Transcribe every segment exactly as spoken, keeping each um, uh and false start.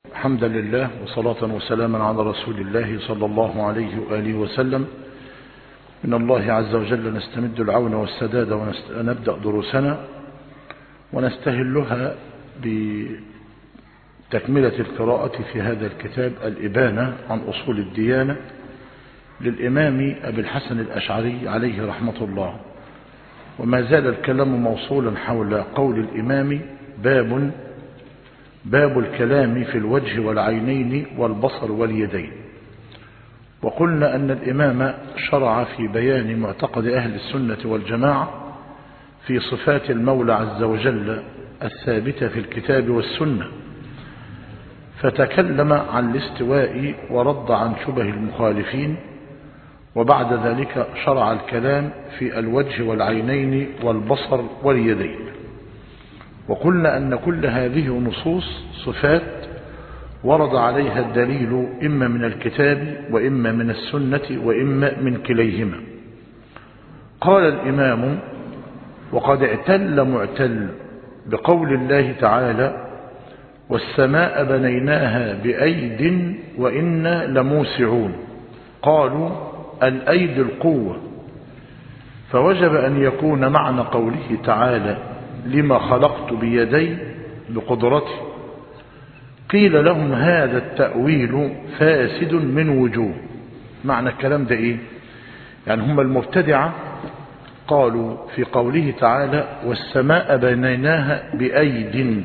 حمدا لله وصلاة وسلاما على رسول الله صلى الله عليه وآله وسلم. من الله عز وجل نستمد العون والسداد ونبدأ دروسنا ونستهلها بتكملة القراءة في هذا الكتاب الإبانة عن أصول الديانة للإمام أبي الحسن الأشعري عليه رحمة الله. وما زال الكلام موصولا حول قول الإمام باب باب الكلام في الوجه والعينين والبصر واليدين. وقلنا أن الإمام شرع في بيان معتقد أهل السنة والجماعة في صفات المولى عز وجل الثابتة في الكتاب والسنة، فتكلم عن الاستواء ورد عن شبه المخالفين، وبعد ذلك شرع الكلام في الوجه والعينين والبصر واليدين. وقلنا أن كل هذه نصوص صفات ورد عليها الدليل إما من الكتاب وإما من السنة وإما من كليهما. قال الإمام: وقد اعتل معتل بقول الله تعالى: والسماء بنيناها بأيد وإنا لموسعون. قالوا الأيد القوة، فوجب أن يكون معنى قوله تعالى: لما خلقت بيدي بقدرتي. قيل لهم هذا التأويل فاسد من وجوه. معنى الكلام ده إيه؟ يعني هم المبتدعة قالوا في قوله تعالى: والسماء بنيناها بأيد،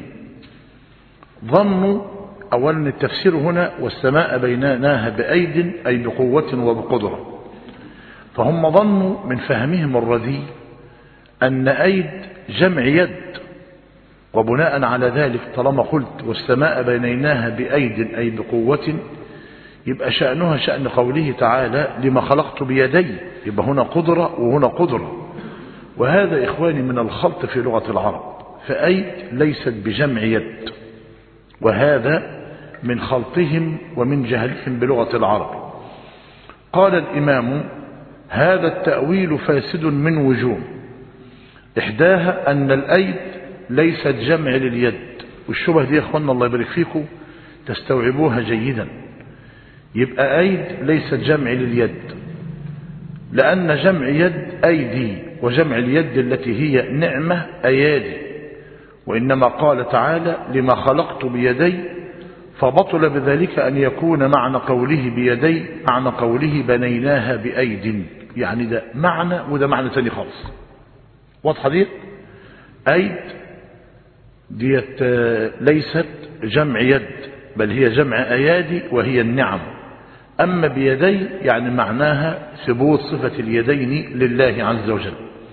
ظنوا أولا التفسير هنا والسماء بنيناها بأيد أي بقوة وبقدرة، فهم ظنوا من فهمهم الرديء أن أيد جمع يد، وبناء على ذلك طالما قلت والسماء بنيناها بأيد أي بقوة يبقى شأنها شأن قوله تعالى: لما خلقت بيدي، يبقى هنا قدرة وهنا قدرة. وهذا إخواني من الخلط في لغة العرب، فأيد ليست بجمع يد، وهذا من خلطهم ومن جهلهم بلغة العرب. قال الإمام: هذا التأويل فاسد من وجوه، إحداها أن الأيد ليست جمع لليد. والشبه دي يا أخوانا الله يبارك فيكم تستوعبوها جيدا. يبقى أيد ليست جمع لليد، لأن جمع يد أيدي، وجمع اليد التي هي نعمة أيادي. وإنما قال تعالى: لما خلقت بيدي، فبطل بذلك أن يكون معنى قوله بيدي معنى قوله بنيناها بأيد. يعني ده معنى وده معنى تاني خالص. واضحة دي؟ أيد ديت ليست جمع يد، بل هي جمع أيادي وهي النعم. أما بيدي يعني معناها ثبوت صفة اليدين لله عز وجل.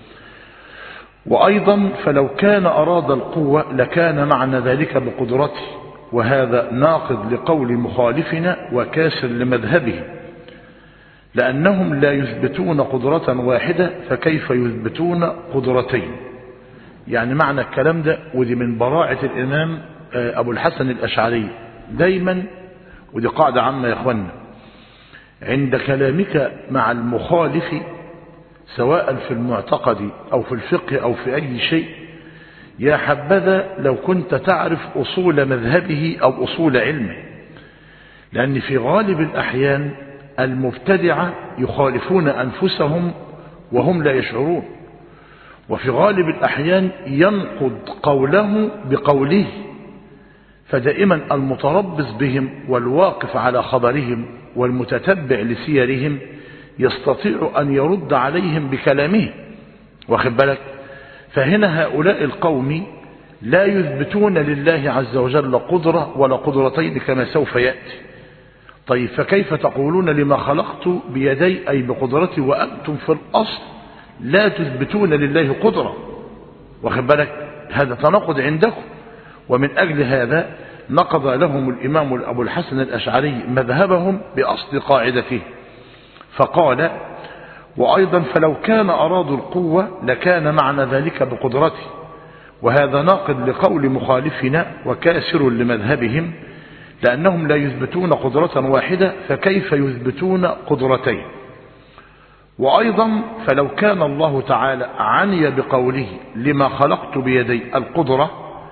وأيضا فلو كان أراد القوة لكان معنى ذلك بقدرته، وهذا ناقض لقول مخالفنا وكاسر لمذهبه، لأنهم لا يثبتون قدرة واحدة فكيف يثبتون قدرتين. يعني معنى الكلام ده، ودي من براعة الإمام أبو الحسن الأشعري دايما، ودي قاعدة عامة يا أخوانا، عند كلامك مع المخالف سواء في المعتقد أو في الفقه أو في أي شيء، يا حبذا لو كنت تعرف أصول مذهبه أو أصول علمه، لأن في غالب الأحيان المبتدعة يخالفون أنفسهم وهم لا يشعرون، وفي غالب الأحيان ينقض قوله بقوله. فدائما المتربص بهم والواقف على خبرهم والمتتبع لسيرهم يستطيع أن يرد عليهم بكلامه، واخد بالك؟ فهنا هؤلاء القوم لا يثبتون لله عز وجل قدرة ولا قدرتين كما سوف يأتي. طيب فكيف تقولون لما خلقت بيدي أي بقدرتي وأنتم في الأصل لا تثبتون لله قدرة؟ واخد بالك؟ هذا تناقض عندكم. ومن أجل هذا نقض لهم الإمام أبو الحسن الأشعري مذهبهم بأصل قاعدته، فقال: وأيضا فلو كان أرادوا القوة لكان معنى ذلك بقدرته، وهذا ناقض لقول مخالفنا وكاسر لمذهبهم، لأنهم لا يثبتون قدرة واحدة فكيف يثبتون قدرتين. وأيضا فلو كان الله تعالى عني بقوله لما خلقت بيدي القدرة،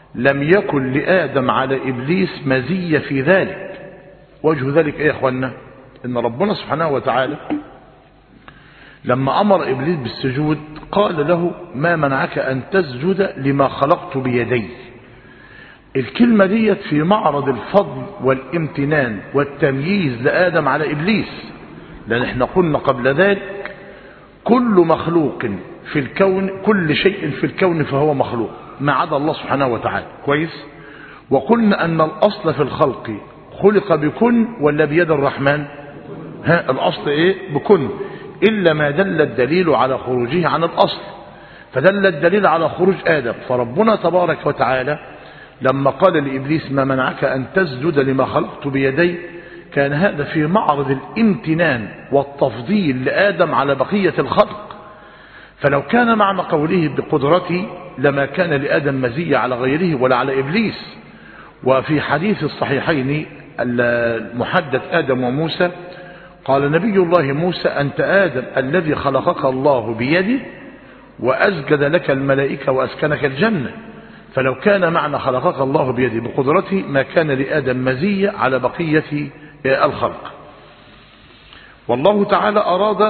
لم يكن لآدم على إبليس مزية في ذلك. وجه ذلك إيه يا أخوانا؟ إن ربنا سبحانه وتعالى لما أمر إبليس بالسجود قال له ما منعك أن تسجد لما خلقت بيدي. الكلمة ديت في معرض الفضل والامتنان والتمييز لآدم على إبليس، لأن احنا قلنا قبل ذلك كل مخلوق في الكون، كل شيء في الكون فهو مخلوق ما عدا الله سبحانه وتعالى، كويس؟ وقلنا أن الأصل في الخلق خلق بكن ولا بيد الرحمن؟ ها الأصل إيه؟ بكن، إلا ما دل الدليل على خروجه عن الأصل، فدل الدليل على خروج آدم. فربنا تبارك وتعالى لما قال لإبليس ما منعك أن تسجد لما خلقت بيدي، كان هذا في معرض الامتنان والتفضيل لآدم على بقية الخلق. فلو كان معنى قوله بقدرتي لما كان لآدم مزية على غيره ولا على إبليس. وفي حديث الصحيحين المحدث آدم وموسى قال نبي الله موسى أنت آدم الذي خلقك الله بيده وأسجد لك الملائكة وأسكنك الجنة. فلو كان معنى خلقك الله بيده بقدرته ما كان لآدم مزية على بقية الخلق. والله تعالى أراد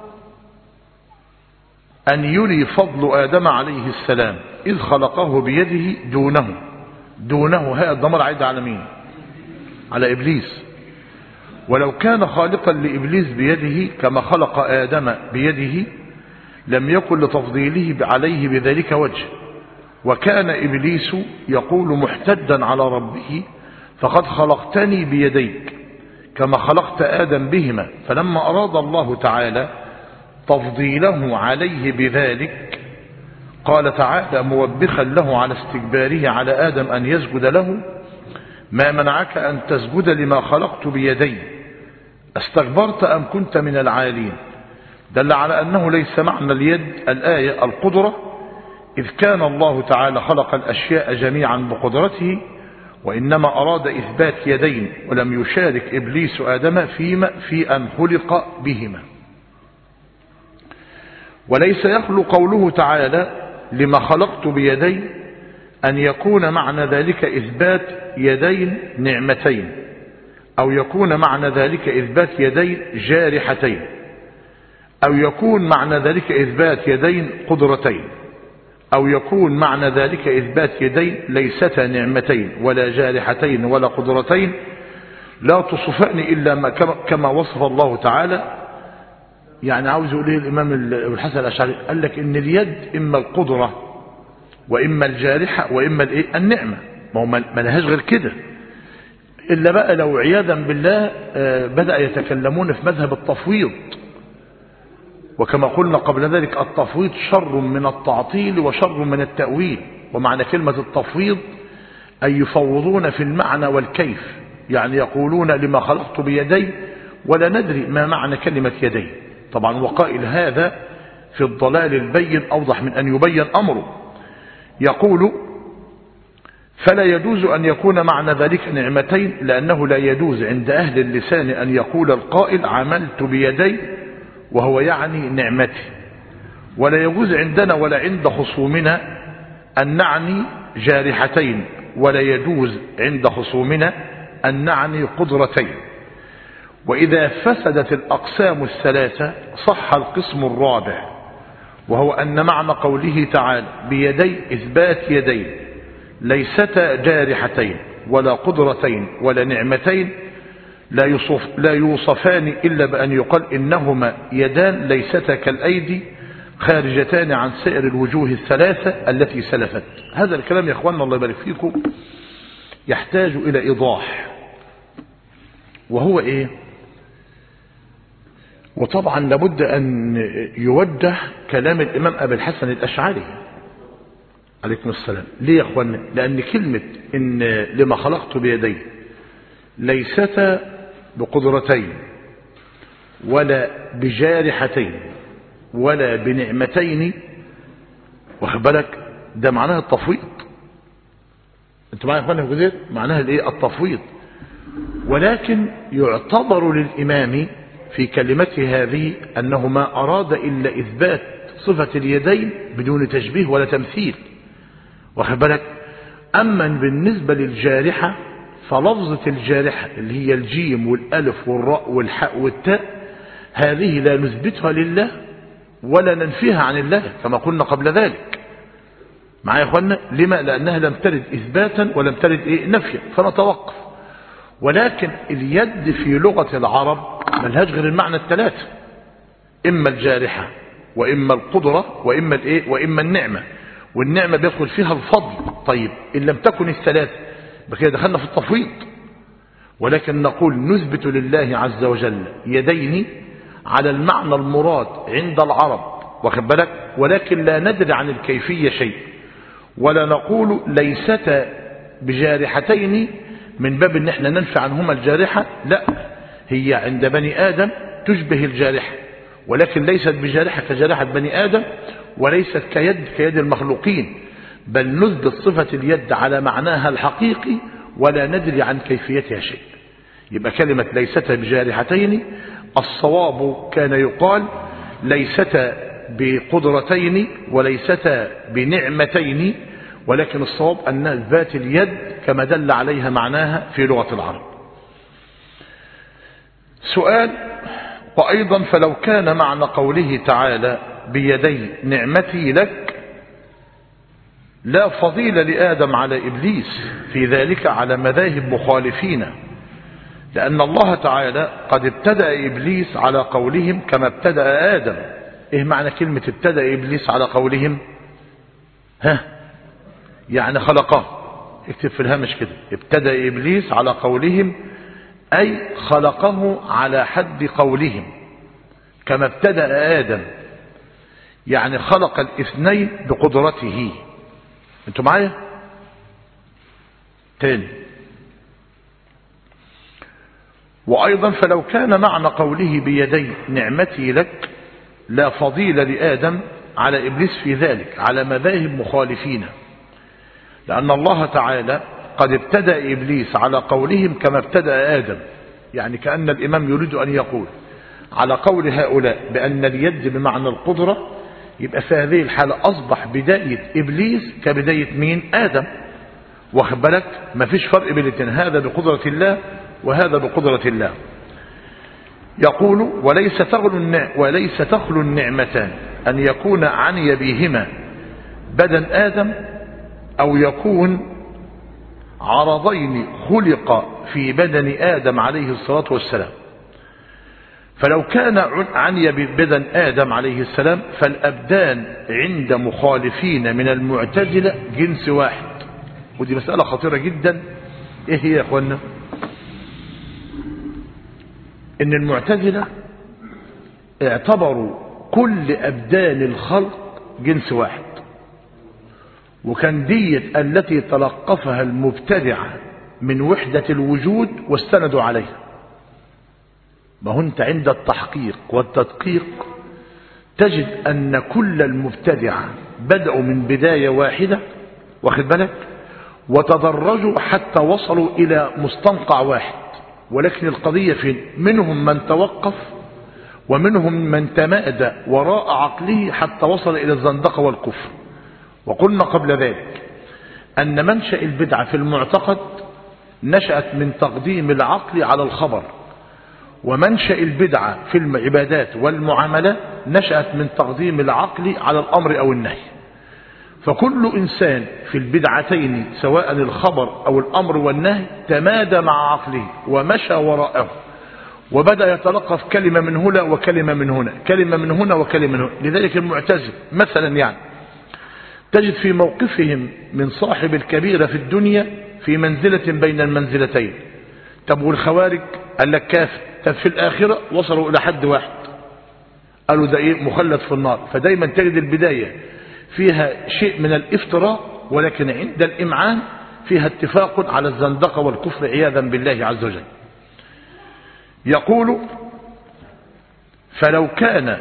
أن يري فضل آدم عليه السلام إذ خلقه بيده دونه. دونه هذا الضمير عايد على مين؟ على إبليس. ولو كان خالقا لإبليس بيده كما خلق آدم بيده لم يكن لتفضيله عليه بذلك وجه. وكان إبليس يقول محتدا على ربه فقد خلقتني بيديك كما خلقت آدم بهما. فلما أراد الله تعالى تفضيله عليه بذلك قال تعالى موبخا له على استكباره على آدم أن يسجد له ما منعك أن تسجد لما خلقت بيدي استكبرت أم كنت من العالين. دل على أنه ليس معنى اليد الآية القدرة، إذ كان الله تعالى خلق الأشياء جميعا بقدرته، وإنما أراد إثبات يدين ولم يشارك إبليس آدم فيما في أن خلق بهما. وليس يخلو قوله تعالى لما خلقت بيدي أن يكون معنى ذلك إثبات يدين نعمتين، أو يكون معنى ذلك إثبات يدين جارحتين، أو يكون معنى ذلك إثبات يدين قدرتين، أو يكون معنى ذلك إثبات يدين ليستا نعمتين ولا جارحتين ولا قدرتين لا تصفان إلا ما كما وصف الله تعالى. يعني عاوز يقول ايه الإمام الحسن الأشعري؟ قال لك إن اليد إما القدرة وإما الجارحة وإما الايه النعمة، ما هو ما لهاش غير كده. إلا بقى لو عياذا بالله بدأ يتكلمون في مذهب التفويض، وكما قلنا قبل ذلك التفويض شر من التعطيل وشر من التأويل. ومعنى كلمة التفويض أن يفوضون في المعنى والكيف، يعني يقولون لما خلقت بيدي ولا ندري ما معنى كلمة يدي. طبعا وقائل هذا في الضلال البين أوضح من أن يبين أمره. يقول فلا يجوز أن يكون معنى ذلك نعمتين، لأنه لا يجوز عند أهل اللسان أن يقول القائل عملت بيدي وهو يعني نعمتي، ولا يجوز عندنا ولا عند خصومنا أن نعني جارحتين، ولا يجوز عند خصومنا أن نعني قدرتين. وإذا فسدت الأقسام الثلاثة صح القسم الرابع، وهو أن معنى قوله تعالى بيدي إثبات يدين ليستا جارحتين ولا قدرتين ولا نعمتين لا يوصف لا يوصفان إلا بأن يقال إنهما يدان ليستا كالأيدي خارجتان عن سائر الوجوه الثلاثة التي سلفت. هذا الكلام يا أخواننا الله يبارك فيكم يحتاج إلى إيضاح، وهو إيه؟ وطبعا لابد أن يوجه كلام الإمام أبي الحسن الأشعري عليكم السلام. ليه يا أخواننا؟ لأن كلمة إن لما خلقت بيدي ليستا بقدرتين ولا بجارحتين ولا بنعمتين، واخد بالك؟ ده معناها التفويض. انتوا معايا يا اخوانا في جزء معناها الايه؟ التفويض. ولكن يعتبر للإمام في كلمته هذه أنه ما أراد إلا إثبات صفة اليدين بدون تشبيه ولا تمثيل، واخد بالك؟ أما بالنسبة للجارحة فلفظة الجارحة اللي هي الجيم والألف والراء والحاء والتاء هذه لا نثبتها لله ولا ننفيها عن الله كما قلنا قبل ذلك. معايا يا اخوانا؟ لما؟ لأنها لم ترد إثباتا ولم ترد إيه؟ نفيا، فنتوقف. ولكن اليد في لغة العرب ملهاش غير المعنى الثلاثة، إما الجارحة وإما القدرة وإما الإيه؟ وإما النعمة، والنعمة بيدخل فيها الفضل. طيب إن لم تكن الثلاثة بكده دخلنا في التفويض. ولكن نقول نثبت لله عز وجل يدين على المعنى المراد عند العرب، واخد بالك، ولكن لا ندري عن الكيفية شيء، ولا نقول ليستا بجارحتين من باب ان احنا ننفي عنهما الجارحة، لا، هي عند بني آدم تشبه الجارحة، ولكن ليست بجارحة كجارحة بني آدم، وليست كيد كيد المخلوقين، بل نثبت صفة اليد على معناها الحقيقي ولا ندري عن كيفيتها شيء. يبقى كلمة ليستا بجارحتين الصواب كان يقال ليستا بقدرتين وليستا بنعمتين، ولكن الصواب أن ذات اليد كما دل عليها معناها في لغة العرب. سؤال: وأيضا فلو كان معنى قوله تعالى بيدي نعمتي لك لا فضيل لآدم على إبليس في ذلك على مذاهب مخالفين، لأن الله تعالى قد ابتدأ إبليس على قولهم كما ابتدأ آدم. إيه معنى كلمة ابتدأ إبليس على قولهم؟ ها يعني خلقه. اكتب في الهامش كده: ابتدأ إبليس على قولهم، أي خلقه على حد قولهم كما ابتدأ آدم، يعني خلق الاثنين بقدرته. انتوا معايا؟ تاني: وأيضا فلو كان معنى قوله بيدي نعمتي لك لا فضيل لآدم على إبليس في ذلك على مذاهب مخالفين، لأن الله تعالى قد ابتدأ إبليس على قولهم كما ابتدأ آدم، يعني كأن الإمام يريد أن يقول على قول هؤلاء بأن اليد بمعنى القدرة، يبقى في هذه الحالة أصبح بداية إبليس كبداية مين؟ آدم. واخد بالك؟ مفيش فرق بين الاثنين، هذا بقدرة الله وهذا بقدرة الله. يقول: وليس تخلو وليس تخلو النعمتان أن يكون عني بهما بدن آدم، أو يكون عرضين خلق في بدن آدم عليه الصلاة والسلام. فلو كان عني ببدن آدم عليه السلام فالأبدان عند مخالفين من المعتزلة جنس واحد. ودي مسألة خطيرة جدا. ايه هي يا اخوانا؟ ان المعتزلة اعتبروا كل أبدان الخلق جنس واحد، وكان ديت التي تلقفها المبتدعة من وحدة الوجود واستندوا عليها. ما هو انت عند التحقيق والتدقيق تجد أن كل المبتدعة بدأوا من بداية واحدة، واخد بالك، وتدرجوا حتى وصلوا إلى مستنقع واحد، ولكن القضية فين؟ منهم من توقف ومنهم من تمادى وراء عقله حتى وصل إلى الزندقة والكفر. وقلنا قبل ذلك أن منشأ البدعة في المعتقد نشأت من تقديم العقل على الخبر، ومنشأ البدعة في العبادات والمعاملات نشأت من تقديم العقل على الأمر أو النهي. فكل إنسان في البدعتين سواء الخبر أو الأمر والنهي تمادى مع عقله ومشى وراءه، وبدأ يتلقف كلمة من هنا وكلمة من هنا، كلمة من هنا وكلمة من هنا. لذلك المعتزلة مثلا يعني تجد في موقفهم من صاحب الكبيرة في الدنيا في منزلة بين المنزلتين. طب والخوارج؟ قال لك كافر. طب في الآخرة وصلوا إلى حد واحد، قالوا ده إيه؟ مخلد في النار. فدايما تجد البداية فيها شيء من الافتراء، ولكن عند الإمعان فيها اتفاق على الزندقة والكفر عياذا بالله عز وجل. يقول: فلو كان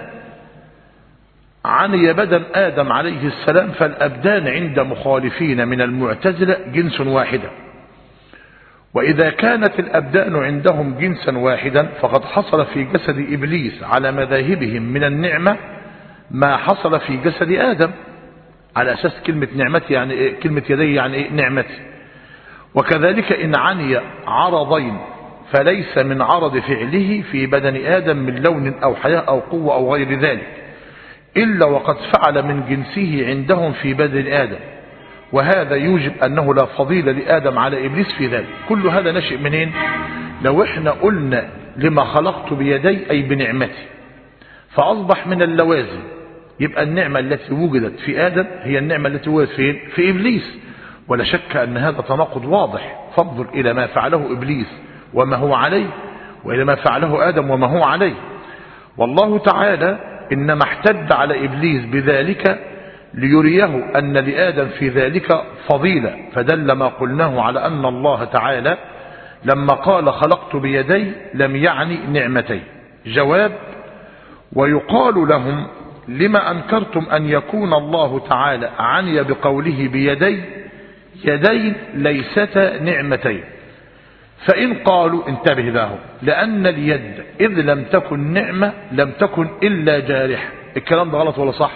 عني بدن آدم عليه السلام فالأبدان عند مخالفين من المعتزلة جنس واحدا، وإذا كانت الأبدان عندهم جنسا واحدا فقد حصل في جسد إبليس على مذاهبهم من النعمة ما حصل في جسد آدم. على أساس كلمة نعمتي يعني إيه؟ كلمة يدي يعني إيه؟ نعمتي. وكذلك إن عني عرضين فليس من عرض فعله في بدن آدم من لون أو حياة أو قوة أو غير ذلك إلا وقد فعل من جنسه عندهم في بدن آدم، وهذا يوجب أنه لا فضيلة لآدم على إبليس في ذلك. كل هذا نشئ منين؟ لو احنا قلنا لما خلقت بيدي أي بنعمتي، فأصبح من اللوازم يبقى النعمة التي وجدت في آدم هي النعمة التي وجدت فين؟ في إبليس. ولا شك أن هذا تناقض واضح. فانظر إلى ما فعله إبليس وما هو عليه، وإلى ما فعله آدم وما هو عليه. والله تعالى إنما احتد على إبليس بذلك ليريه أن لآدم في ذلك فضيلة، فدل ما قلناه على أن الله تعالى لما قال خلقت بيدي لم يعني نعمتي. جواب: ويقال لهم لما أنكرتم أن يكون الله تعالى عني بقوله بيدي يدين ليستا نعمتين. فإن قالوا انتبه له لأن اليد إذ لم تكن نعمة لم تكن إلا جارح. الكلام ده غلط ولا صح؟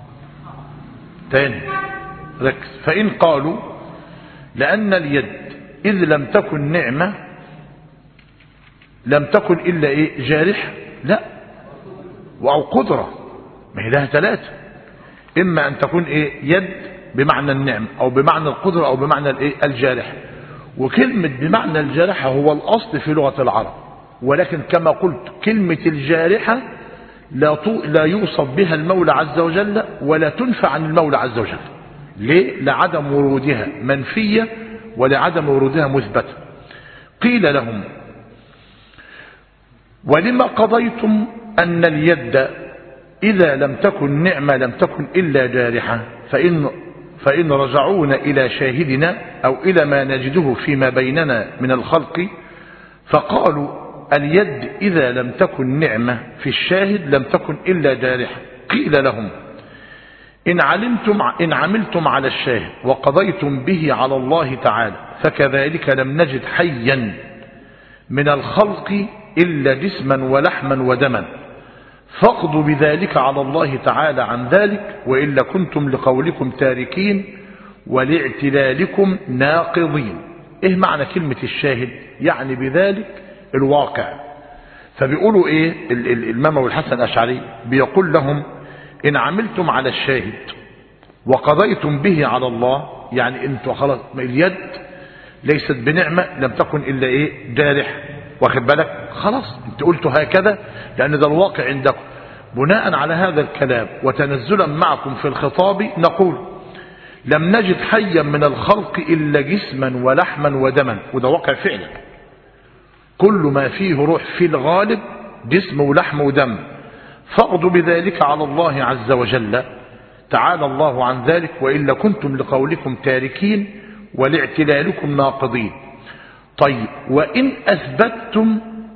تاني ركز. فإن قالوا لأن اليد إذ لم تكن نعمة لم تكن إلا إيه؟ جارح. لا، أو قدرة. ما هي لها ثلاثة، إما أن تكون إيه؟ يد بمعنى النعم أو بمعنى القدرة أو بمعنى الإيه؟ الجارح. وكلمة بمعنى الجارحة هو الأصل في لغة العرب، ولكن كما قلت كلمة الجارحة لا لا يوصف بها المولى عز وجل ولا تنفع عن المولى عز وجل. ليه؟ لعدم ورودها منفية ولعدم ورودها مثبتة. قيل لهم ولما قضيتم أن اليد إذا لم تكن نعمة لم تكن إلا جارحة؟ فإن فإن رجعونا إلى شاهدنا أو إلى ما نجده فيما بيننا من الخلق فقالوا اليد إذا لم تكن نعمة في الشاهد لم تكن إلا جارحة. قيل لهم إن علمتم إن عملتم على الشاهد وقضيتم به على الله تعالى فكذلك لم نجد حيا من الخلق إلا جسما ولحما ودما، فاقضوا بذلك على الله تعالى عن ذلك وإلا كنتم لقولكم تاركين ولاعتلالكم ناقضين. إيه معنى كلمة الشاهد؟ يعني بذلك الواقع. فبيقولوا إيه الإمام أبو الحسن الأشعري بيقول لهم إن عملتم على الشاهد وقضيتم به على الله، يعني انتوا خلاص اليد ليست بنعمة لم تكن إلا إيه؟ جارح. واخد بالك؟ خلاص انت قلتوا هكذا لأن ده الواقع عندكم. بناء على هذا الكلام وتنزلا معكم في الخطاب نقول لم نجد حيا من الخلق إلا جسما ولحما ودما، وده واقع فعلا. كل ما فيه روح في الغالب جسم ولحم ودم، فاقضوا بذلك على الله عز وجل تعالى الله عن ذلك وإلا كنتم لقولكم تاركين ولاعتلالكم ناقضين. طيب وإن أثبتتم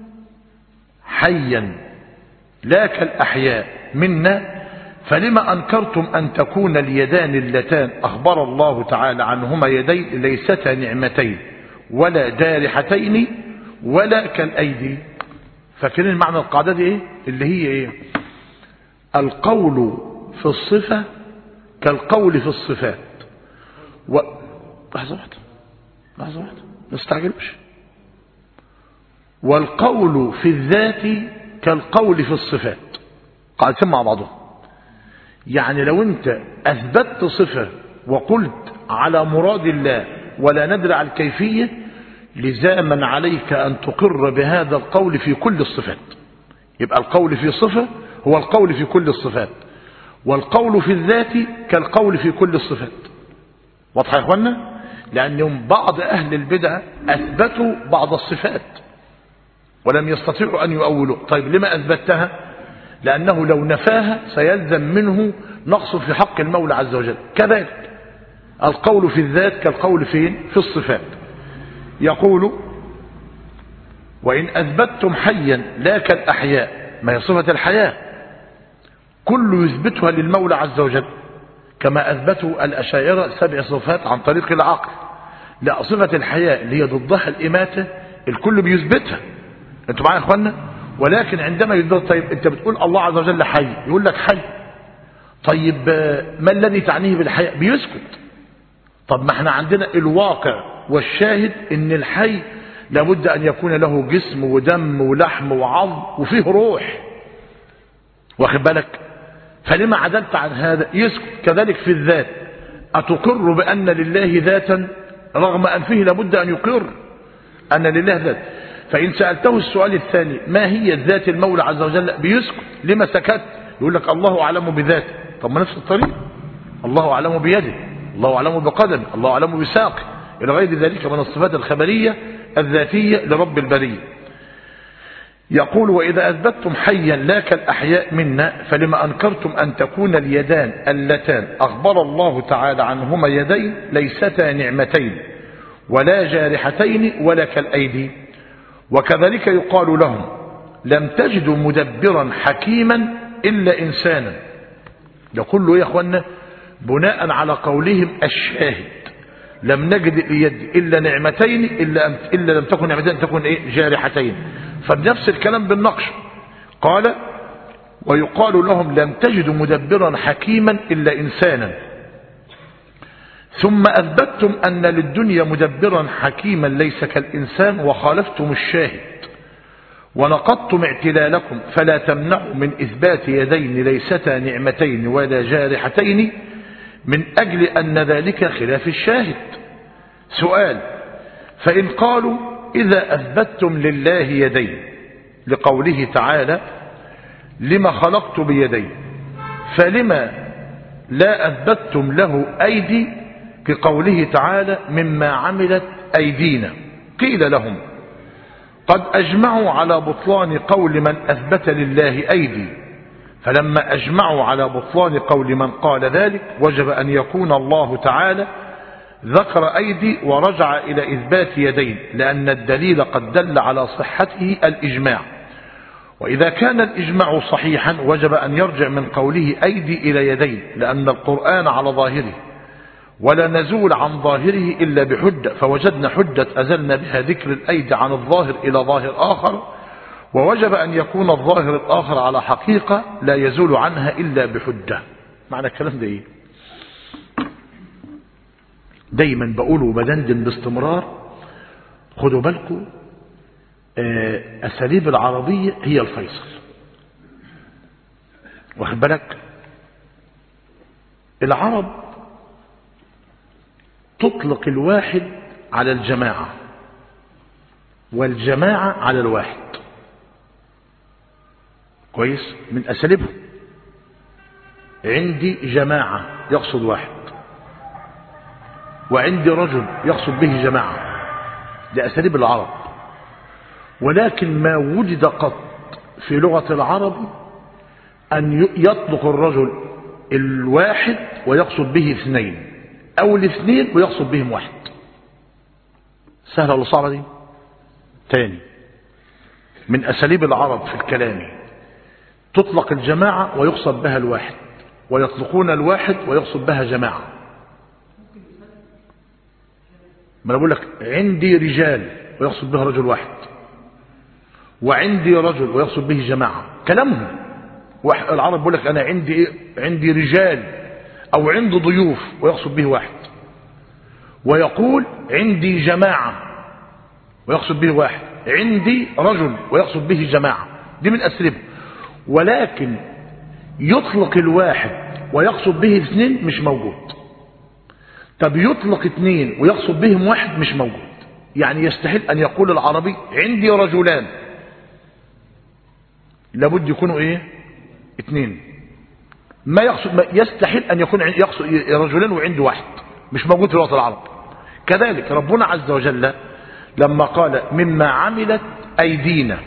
حيا لا كالأحياء منا فلما أنكرتم أن تكون اليدان اللتان أخبر الله تعالى عنهما يدين ليستا نعمتين ولا جارحتين ولا كالأيدي؟ فاكرين معنى القاعدة دي إيه؟ اللي هي إيه؟ القول في الصفة كالقول في الصفات و... لحظة واحدة لحظة واحدة ما تستعجلوش. والقول في الذات كالقول في الصفات، قاعدتين مع بعضهم. يعني لو انت اثبتت صفة وقلت على مراد الله ولا ندري على الكيفية لزاما عليك ان تقر بهذا القول في كل الصفات. يبقى القول في صفة هو القول في كل الصفات، والقول في الذات كالقول في كل الصفات. واضح يا اخوانا؟ لأنهم بعض أهل البدع أثبتوا بعض الصفات ولم يستطيعوا أن يؤولوا. طيب لما أثبتها؟ لأنه لو نفاها سيلزم منه نقص في حق المولى عز وجل. كذلك القول في الذات كالقول فين؟ في الصفات. يقول وإن أثبتتم حيا لا كالأحياء، ما هي صفة الحياة كل يثبتها للمولى عز وجل كما أثبتوا الأشاعرة سبع صفات عن طريق العقل. لا، صفة الحياة اللي هي ضدها الإماتة الكل بيثبتها. انتوا معايا يا اخوانا؟ ولكن عندما يثبت طيب انت بتقول الله عز وجل حي، يقول لك حي. طيب ما الذي تعنيه بالحياء؟ بيسكت. طب ما احنا عندنا الواقع والشاهد ان الحي لابد ان يكون له جسم ودم ولحم وعظم وفيه روح، واخد بالك؟ فلما عدلت عن هذا؟ يسكت. كذلك في الذات، أتقر بأن لله ذاتا رغم أنفه لابد أن يقر أن لله ذات. فإن سألته السؤال الثاني ما هي ذات المولى عز وجل؟ بيسكت. لما سكت؟ يقول لك الله أعلم بذاته. طب ما نفس الطريق، الله أعلم بيده، الله أعلم بقدمه، الله أعلم بساقه، إلى غير ذلك من الصفات الخبرية الذاتية لرب البرية. يقول وإذا أثبتتم حيا لا كالأحياء منا فلما أنكرتم أن تكون اليدان اللتان أخبر الله تعالى عنهما يدين ليستا نعمتين ولا جارحتين ولا كالأيدي. وكذلك يقال لهم لم تجدوا مدبرا حكيما إلا إنسانا. يقول له يا أخوانا بناء على قولهم الشاهد لم نجد اليد إلا نعمتين إلا, إلا لم تكن نعمتين تكون إيه؟ جارحتين. فبنفس الكلام بالنقش قال ويقال لهم لم تجدوا مدبرا حكيما إلا إنسانا. ثم أثبتتم أن للدنيا مدبرا حكيما ليس كالإنسان وخالفتم الشاهد ونقضتم اعتلالكم فلا تمنعوا من إثبات يدين ليستا نعمتين ولا جارحتين من أجل أن ذلك خلاف الشاهد. سؤال: فإن قالوا إذا أثبتتم لله يدين لقوله تعالى لما خلقت بيدي فلما لا أثبتتم له أيدي كقوله تعالى مما عملت أيدينا؟ قيل لهم قد أجمعوا على بطلان قول من أثبت لله أيدي، فلما أجمعوا على بطلان قول من قال ذلك وجب أن يكون الله تعالى ذكر أيدي ورجع إلى إثبات يدين لأن الدليل قد دل على صحته الإجماع. وإذا كان الإجماع صحيحا وجب أن يرجع من قوله أيدي إلى يدين لأن القرآن على ظاهره ولا نزول عن ظاهره إلا بحجة، فوجدنا حجة أزلنا بها ذكر الأيدي عن الظاهر إلى ظاهر آخر، ووجب أن يكون الظاهر الآخر على حقيقة لا يزول عنها إلا بحجة. معنى الكلام ده إيه؟ دايما بقوله وبدندن باستمرار خدوا بالكم أساليب العربية هي الفيصل، واخد بالك؟ العرب تطلق الواحد على الجماعة والجماعة على الواحد، كويس؟ من أساليبهم عندي جماعة يقصد واحد وعندي رجل يقصد به جماعة، دي أساليب العرب. ولكن ما وجد قط في لغة العرب أن يطلق الرجل الواحد ويقصد به اثنين أو الاثنين ويقصد بهم واحد. سهلة ولا صعبة دي؟ تاني، من أساليب العرب في الكلام تطلق الجماعة ويقصد بها الواحد ويطلقون الواحد ويقصد بها جماعة. ما أنا بقول لك عندي رجال ويقصد بها رجل واحد وعندي رجل ويقصد به جماعة، كلامهم. العرب بيقول لك أنا عندي إيه؟ عندي رجال أو عندي ضيوف ويقصد به واحد، ويقول عندي جماعة ويقصد به واحد، عندي رجل ويقصد به جماعة. دي من أسلوبه. ولكن يطلق الواحد ويقصد به اثنين مش موجود. طب يطلق اثنين ويقصد بهم واحد مش موجود. يعني يستحيل أن يقول العربي عندي رجلان، لابد يكونوا ايه؟ اثنين. ما يقصد، ما يستحيل أن يكون يقصد رجلين وعنده واحد، مش موجود في لغة العرب. كذلك ربنا عز وجل لما قال مما عملت أيدينا،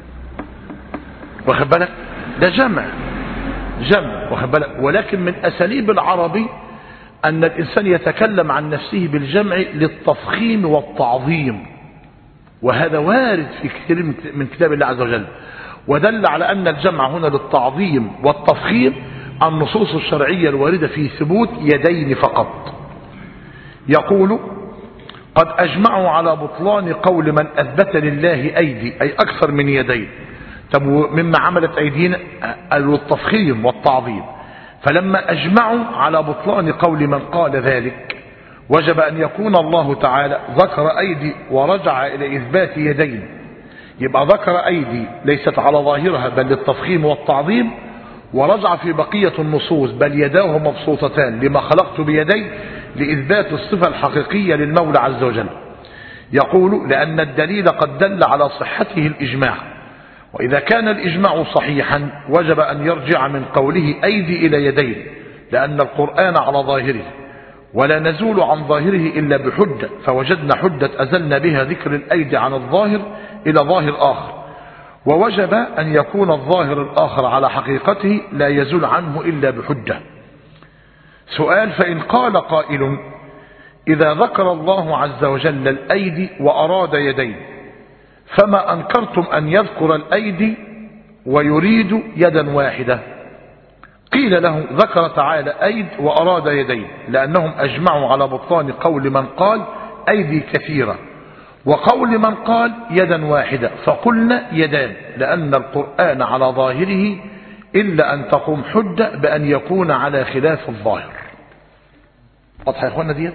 واخد بالك؟ ده جمع جمع، واخد بالك؟ ولكن من أساليب العربي أن الإنسان يتكلم عن نفسه بالجمع للتفخيم والتعظيم، وهذا وارد في كثير من كتاب الله عز وجل، ودل على أن الجمع هنا للتعظيم والتفخيم النصوص الشرعية الواردة في ثبوت يدين فقط. يقول قد أجمعوا على بطلان قول من أثبت لله أيدي أي أكثر من يدين. طب مما عملت أيدينا التفخيم والتعظيم، فلما أجمعوا على بطلان قول من قال ذلك وجب أن يكون الله تعالى ذكر أيدي ورجع إلى إثبات يدين. يبقى ذكر أيدي ليست على ظاهرها بل للتفخيم والتعظيم، ورجع في بقية النصوص بل يداه مبسوطتان لما خلقت بيدي لإثبات الصفة الحقيقية للمولى عز وجل. يقول لأن الدليل قد دل على صحته الإجماع، وإذا كان الإجماع صحيحا وجب أن يرجع من قوله أيدي إلى يدين، لأن القرآن على ظاهره ولا نزول عن ظاهره إلا بحجة، فوجدنا حجة أزلنا بها ذكر الأيدي عن الظاهر إلى ظاهر آخر، ووجب أن يكون الظاهر الآخر على حقيقته لا يزول عنه إلا بحجة. سؤال: فإن قال قائل إذا ذكر الله عز وجل الأيدي وأراد يدين فما أنكرتم أن يذكر الأيدي ويريد يدا واحدة؟ قيل له: ذكر تعالى أيد وأراد يدين لأنهم أجمعوا على بطلان قول من قال أيدي كثيرة وقول من قال يدا واحدة، فقلنا يدان لأن القرآن على ظاهره إلا أن تقوم حجة بأن يكون على خلاف الظاهر. واضح يا إخوانا ديت؟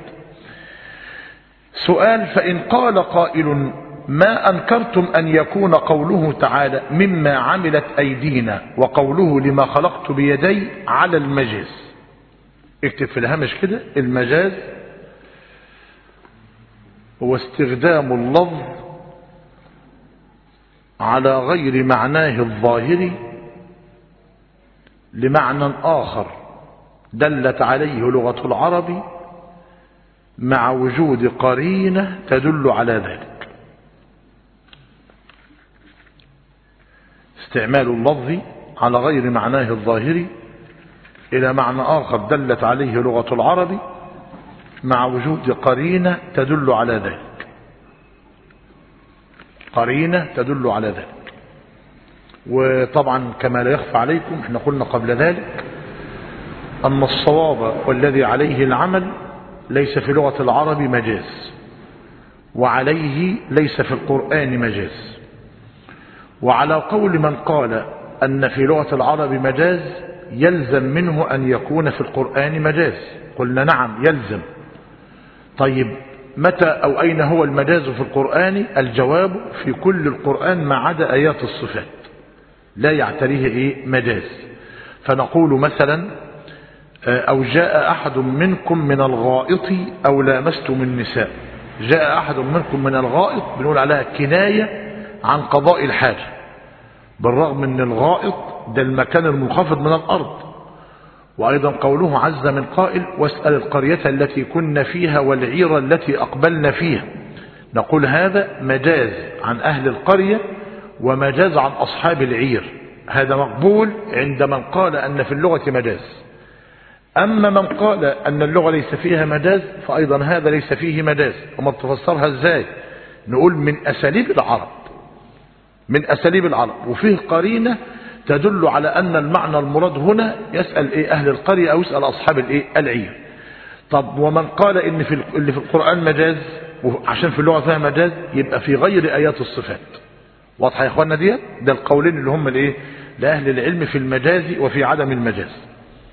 سؤال: فإن قال قائل ما أنكرتم أن يكون قوله تعالى مما عملت أيدينا وقوله لما خلقت بيدي على المجاز؟ اكتب في الهامش كده: المجاز هو استخدام اللفظ على غير معناه الظاهري لمعنى آخر دلت عليه لغة العرب مع وجود قرينة تدل على ذلك. استعمال اللفظ على غير معناه الظاهري إلى معنى آخر دلت عليه لغة العرب مع وجود قرينة تدل على ذلك. قرينة تدل على ذلك. وطبعا كما لا يخفى عليكم احنا قلنا قبل ذلك أن الصواب والذي عليه العمل ليس في لغة العرب مجاز، وعليه ليس في القرآن مجاز. وعلى قول من قال أن في لغة العرب مجاز يلزم منه أن يكون في القرآن مجاز. قلنا نعم يلزم. طيب متى أو أين هو المجاز في القرآن؟ الجواب في كل القرآن ما عدا آيات الصفات لا يعتريه إيه مجاز. فنقول مثلا أو جاء أحد منكم من الغائط أو لامستم النساء. جاء أحد منكم من الغائط بنقول عليها كناية عن قضاء الحاجة، بالرغم من الغائط ده المكان المنخفض من الأرض. وأيضا قوله عز من قائل واسأل القرية التي كنا فيها والعير التي أقبلنا فيها. نقول هذا مجاز عن أهل القرية ومجاز عن أصحاب العير، هذا مقبول عند من قال أن في اللغة مجاز. أما من قال أن اللغة ليس فيها مجاز فأيضا هذا ليس فيه مجاز. وما تفسرها ازاي؟ نقول من أساليب العرب، من أساليب العرب، وفيه قرينة تدل على أن المعنى المراد هنا يسأل إيه أهل القرية أو يسأل أصحاب الإيه العير. طب ومن قال إن في اللي في القرآن مجاز عشان في اللغة فيها مجاز يبقى في غير آيات الصفات. واضحة يا إخواننا ديت؟ ده القولين اللي هم الإيه لأهل العلم في المجاز وفي عدم المجاز.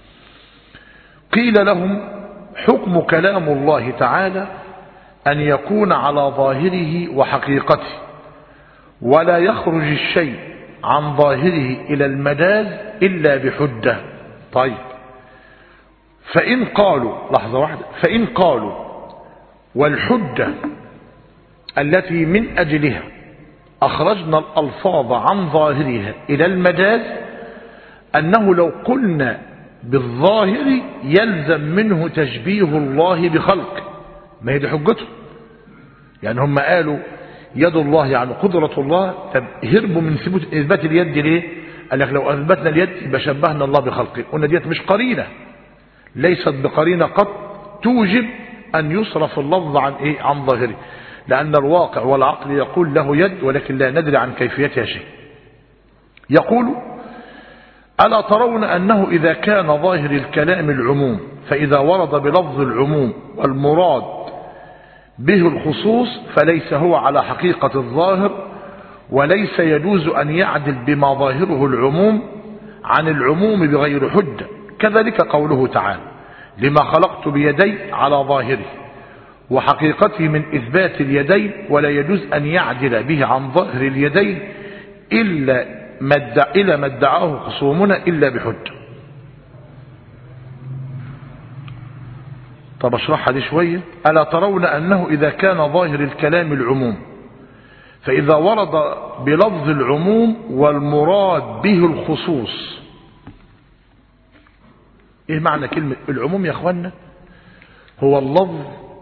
قيل لهم حكم كلام الله تعالى أن يكون على ظاهره وحقيقته ولا يخرج الشيء عن ظاهره إلى المجاز إلا بحجة. طيب فإن قالوا لحظة واحدة فإن قالوا والحجة التي من أجلها أخرجنا الألفاظ عن ظاهرها إلى المجاز أنه لو قلنا بالظاهر يلزم منه تشبيه الله بخلق. ما هي دي حجته. يعني هم قالوا يد الله يعني قدرة الله، طب هربوا من ثبوت إثبات اليد ليه؟ قال لك لو أثبتنا اليد يبقى شبهنا الله بخلقه. قلنا ديت مش قرينة، ليست بقرينة قط توجب أن يصرف اللفظ عن إيه؟ عن ظاهره، لأن الواقع والعقل يقول له يد ولكن لا ندري عن كيفيتها شيء. يقول ألا ترون أنه إذا كان ظاهر الكلام العموم فإذا ورد بلفظ العموم والمراد به الخصوص فليس هو على حقيقة الظاهر، وليس يجوز أن يعدل بما ظاهره العموم عن العموم بغير حجة، كذلك قوله تعالى لما خلقت بيدي على ظاهره، وحقيقته من إثبات اليدين ولا يجوز أن يعدل به عن ظاهر اليدين إلا ما ادع إلى ما ادعاه خصومنا إلا بحجة. طب اشرحها دي شوية. ألا ترون أنه إذا كان ظاهر الكلام العموم، فإذا ورد بلفظ العموم والمراد به الخصوص. إيه معنى كلمة العموم يا أخوانا؟ هو اللفظ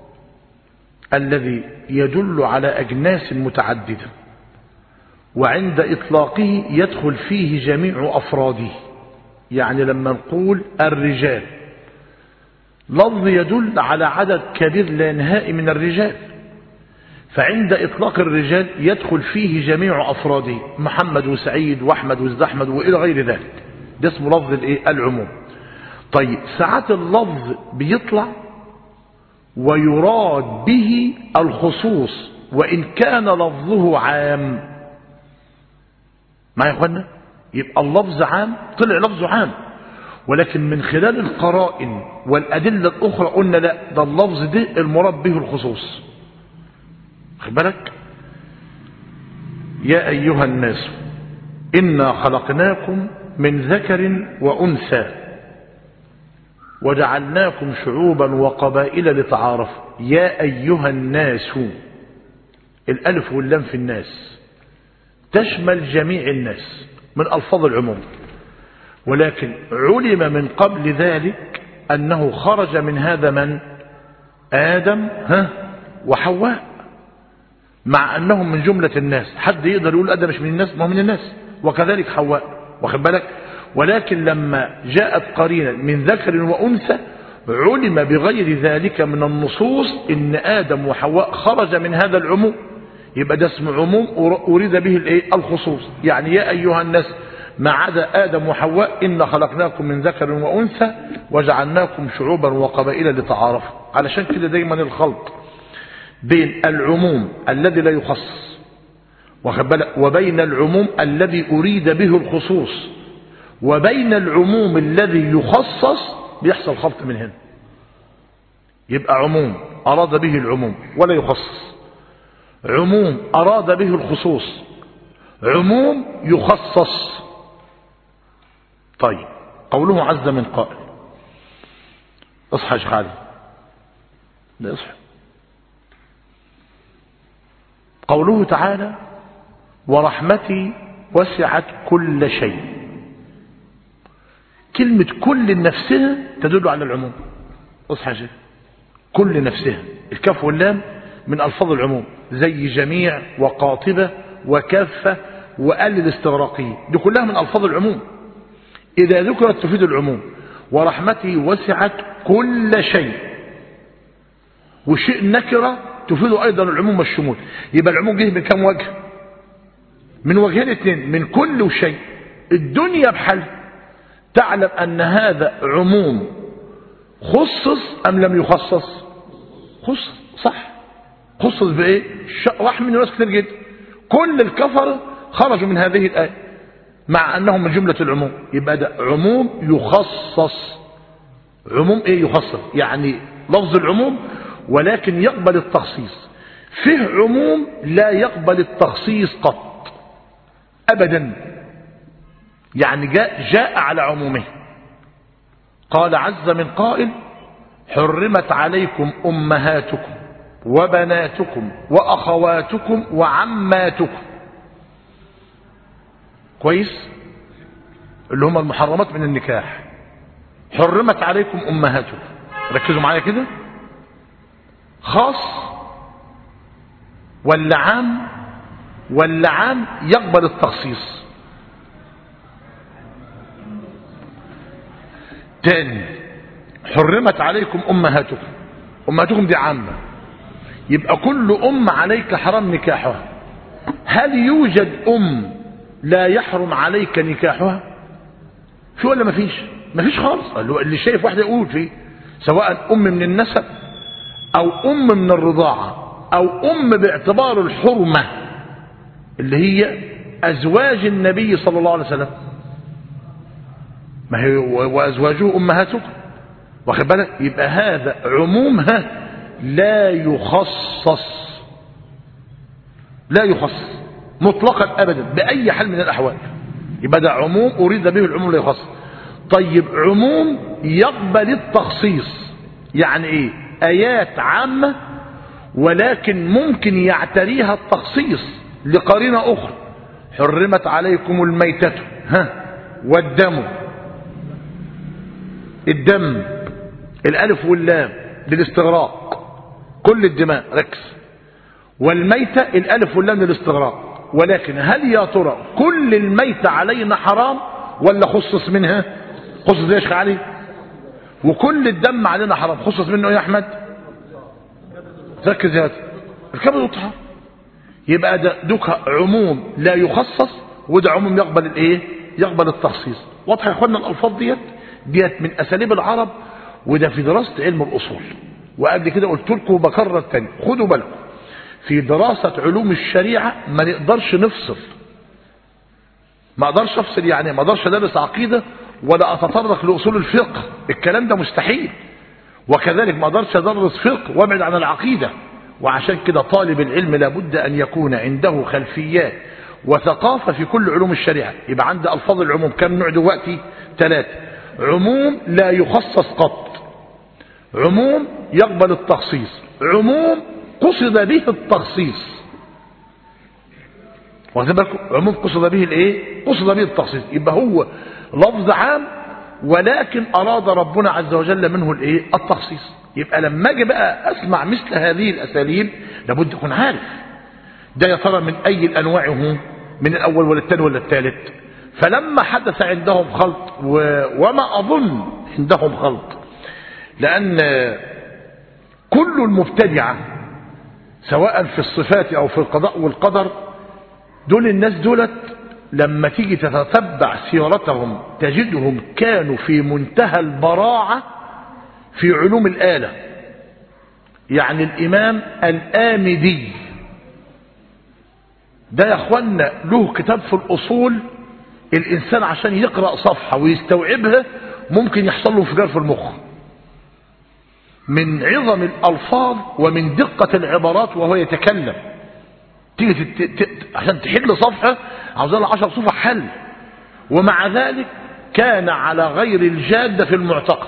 الذي يدل على أجناس متعددة، وعند إطلاقه يدخل فيه جميع أفراده. يعني لما نقول الرجال، لفظ يدل على عدد كبير لا نهائي من الرجال، فعند إطلاق الرجال يدخل فيه جميع أفراده، محمد وسعيد وأحمد وزدحمد وإلى غير ذلك. ده اسمه لفظ الإيه؟ العموم. طيب ساعات اللفظ بيطلع ويراد به الخصوص وإن كان لفظه عام. ما يا اخوانا؟ يبقى اللفظ عام، طلع لفظه عام، ولكن من خلال القرائن والأدلة الأخرى قلنا لا، ده اللفظ ده المراد به الخصوص. خد بالك؟ يا أيها الناس إنا خلقناكم من ذكر وأنثى وجعلناكم شعوبا وقبائل لتعارفوا. يا أيها الناس، الألف واللام في الناس تشمل جميع الناس من ألفاظ العموم، ولكن علم من قبل ذلك أنه خرج من هذا من؟ آدم ها وحواء، مع أنهم من جملة الناس. حد يقدر يقول آدم مش من الناس؟ ما هو من الناس، وكذلك حواء. واخد بالك؟ ولكن لما جاءت قرينة من ذكر وأنثى علم بغير ذلك من النصوص إن آدم وحواء خرج من هذا العموم، يبقى ده اسم عموم أريد به الايه؟ الخصوص. يعني يا أيها الناس ما عدا آدم وحواء إن خلقناكم من ذكر وأنثى وجعلناكم شعوبا وقبائل لتعارفوا. علشان كده دايما الخلط بين العموم الذي لا يخصص وبين العموم الذي أريد به الخصوص وبين العموم الذي يخصص بيحصل خلط من هنا. يبقى عموم أراد به العموم ولا يخصص، عموم أراد به الخصوص، عموم يخصص. طيب قوله عز من قائل. اصحى يا شيخ علي، لا اصحى. قوله تعالى ورحمتي وسعت كل شيء. كلمة كل نفسها تدل على العموم. اصحى يا شيخ. كل نفسها، الكاف واللام من ألفاظ العموم، زي جميع وقاطبة وكافة وقل الاستغراقية، دي كلها من ألفاظ العموم. إذا ذكرت تفيد العموم. ورحمتي وسعت كل شيء، وشيء نكرة تفيد أيضا العموم والشمول. يبقى العموم جه من كم وجه؟ من وجهين اثنين، من كل وشيء. الدنيا بحل تعلم أن هذا عموم خصص أم لم يخصص؟ خصص، صح. خصص بإيه؟ راح من ناس كتير جدا. كل الكفر خرجوا من هذه الآية مع أنهم من جملة العموم. يبقى ده عموم يخصص. عموم إيه يخصص؟ يعني لفظ العموم ولكن يقبل التخصيص. فيه عموم لا يقبل التخصيص قط أبدا، يعني جاء, جاء على عمومه. قال عز من قائل حرمت عليكم أمهاتكم وبناتكم وأخواتكم وعماتكم. كويس؟ اللي هم المحرمات من النكاح. حرمت عليكم أمهاتكم، ركزوا معايا كده. خاص ولا عام؟ ولا عام يقبل التخصيص؟ تاني، حرمت عليكم أمهاتكم. أمهاتكم دي عامة، يبقى كل أم عليك حرام نكاحها. هل يوجد أم لا يحرم عليك نكاحها؟ في ولا مفيش؟ مفيش خالص. اللي شايف واحدة يقول فيه، سواء أم من النسب أو أم من الرضاعة أو أم باعتبار الحرمة اللي هي أزواج النبي صلى الله عليه وسلم. ما هي وأزواجه أمهاتكم، واخد بالك؟ يبقى هذا عمومها لا يخصص، لا يخصص مطلقا أبدا بأي حال من الأحوال. يبقى ده عموم أريد به العموم لا يخصص. طيب عموم يقبل التخصيص، يعني إيه؟ آيات عامة ولكن ممكن يعتريها التخصيص لقرينة أخرى. حرمت عليكم الميتة ها والدم، الدم الألف واللام للاستغراق، كل الدماء ركز، والميتة الألف واللام للاستغراق. ولكن هل يا ترى كل الميتة علينا حرام ولا خصص منها؟ خصص يا شيخ علي. وكل الدم علينا حرام، خصص منه يا أحمد؟ ركز يا هذا الكبد والطحال. يبقى ده دوك عموم لا يخصص، وده عموم يقبل الايه؟ يقبل التخصيص. واضح يا اخوانا؟ الالفاظ ديت ديت من اساليب العرب، وده في دراسه علم الاصول. وقبل كده قلت لكم وبكرر تاني، خدوا بالكم في دراسه علوم الشريعه ما نقدرش نفصل، ما اقدرش افصل، يعني ما اقدرش ادرس عقيده ولا اتطرق لاصول الفقه، الكلام ده مستحيل. وكذلك ما اقدرش ادرس فقه وابعد عن العقيده. وعشان كده طالب العلم لابد ان يكون عنده خلفيات وثقافه في كل علوم الشريعه. يبقى عنده الفاظ العموم كم نوع دلوقتي؟ ثلاثه. عموم لا يخصص قط، عموم يقبل التخصيص، عموم قصد به التخصيص. واخدين بالكم؟ عموم قصد به الايه؟ قصد به التخصيص. يبقى هو لفظ عام ولكن اراد ربنا عز وجل منه الايه؟ التخصيص. يبقى لما اجي بقى اسمع مثل هذه الاساليب لابد اكون عارف ده يا ترى من اي الانواع هو، من الاول ولا الثاني ولا الثالث. فلما حدث عندهم خلط، وما اظن عندهم خلط، لان كل المبتدعه سواء في الصفات او في القضاء والقدر، دول الناس دولت لما تيجي تتتبع سيرتهم تجدهم كانوا في منتهى البراعة في علوم الآلة. يعني الإمام الآمدي ده يا أخوانا له كتاب في الأصول، الإنسان عشان يقرأ صفحة ويستوعبها ممكن يحصل له انفجار في المخ من عظم الألفاظ ومن دقة العبارات وهو يتكلم. تيجي تت... عشان تحل صفحة عاوز لها عشر صفح حل، ومع ذلك كان على غير الجادة في المعتقد.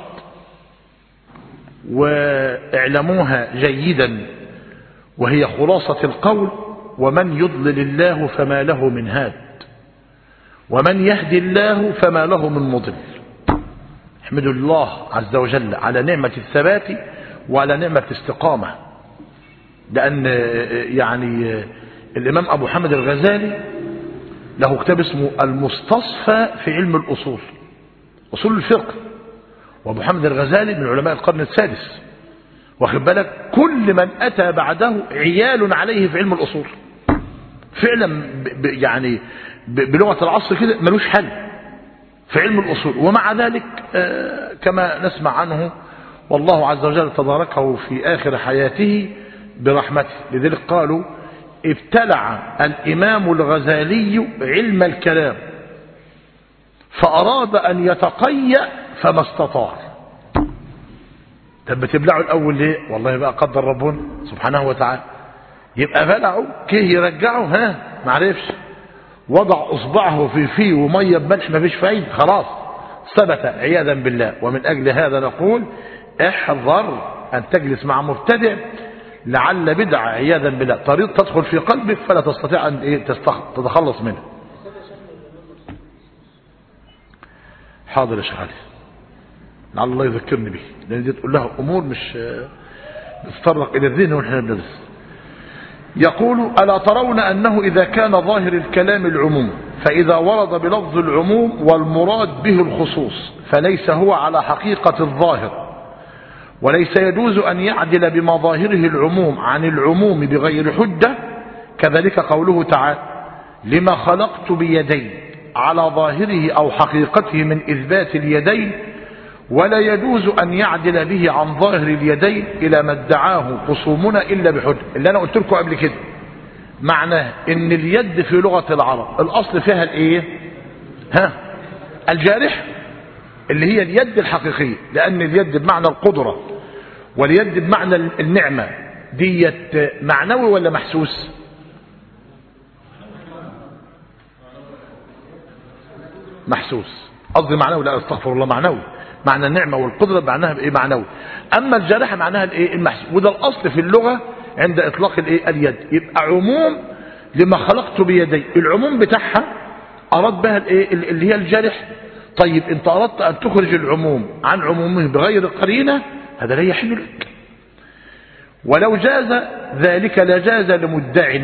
واعلموها جيدا وهي خلاصة القول: ومن يضلل الله فما له من هاد، ومن يهدي الله فما له من مضل. احمدوا الله عز وجل على نعمة الثبات وعلى نعمة الاستقامة. لأن يعني الإمام أبو حامد الغزالي له كتاب اسمه المستصفى في علم الأصول، أصول الفقه. وأبو حامد الغزالي من علماء القرن السادس، واخد بالك؟ كل من أتى بعده عيال عليه في علم الأصول فعلا، ب يعني ب بلغة العصر كده ملوش حل في علم الأصول. ومع ذلك آه كما نسمع عنه، والله عز وجل تباركه في آخر حياته برحمته. لذلك قالوا: ابتلع الإمام الغزالي علم الكلام فأراد أن يتقيأ فما استطاع. طب بتبلعوا الأول ليه؟ والله بقى قدر ربنا سبحانه وتعالى. يبقى بلعوا كيه يرجعوا، ها معرفش، وضع أصبعه في فيه ومية بملح ما فيش فايدة، خلاص ثبت عياذا بالله. ومن أجل هذا نقول: احذر أن تجلس مع مبتدع لعل بدعة عياذا بالله طريق تدخل في قلبك فلا تستطيع أن تتخلص منها. حاضر يا شيخ علي، لعل الله يذكرني به، لأن دي تقول لها أمور مش تتطرق إلى الذهن ونحن ندرس. يقول: ألا ترون أنه إذا كان ظاهر الكلام العموم، فإذا ورد بلفظ العموم والمراد به الخصوص فليس هو على حقيقة الظاهر، وليس يجوز أن يعدل بما ظاهره العموم عن العموم بغير حجة. كذلك قوله تعالى: لما خلقت بيدي، على ظاهره أو حقيقته من إثبات اليدين، ولا يجوز أن يعدل به عن ظاهر اليدين إلى ما ادعاه خصومنا إلا بحجة. اللي أنا قلت لكم قبل كده معناه إن اليد في لغة العرب الأصل فيها الإيه؟ ها الجارح، اللي هي اليد الحقيقية، لأن اليد بمعنى القدرة واليد بمعنى النعمة ديت معنوي ولا محسوس؟ محسوس. قصدي معنوي، لا استغفر الله، معنوي. معنى النعمة والقدرة معناها بايه؟ معنوي. اما الجارحة معناها الايه؟ المحسوس. وده الاصل في اللغة عند اطلاق الايه؟ اليد. يبقى عموم لما خلقت بيدي، العموم بتاعها اراد بها الايه؟ اللي هي الجارح. طيب انت اردت ان تخرج العموم عن عمومه بغير قرينة، هذا لا يحل لك. ولو جاز ذلك لجاز لمدع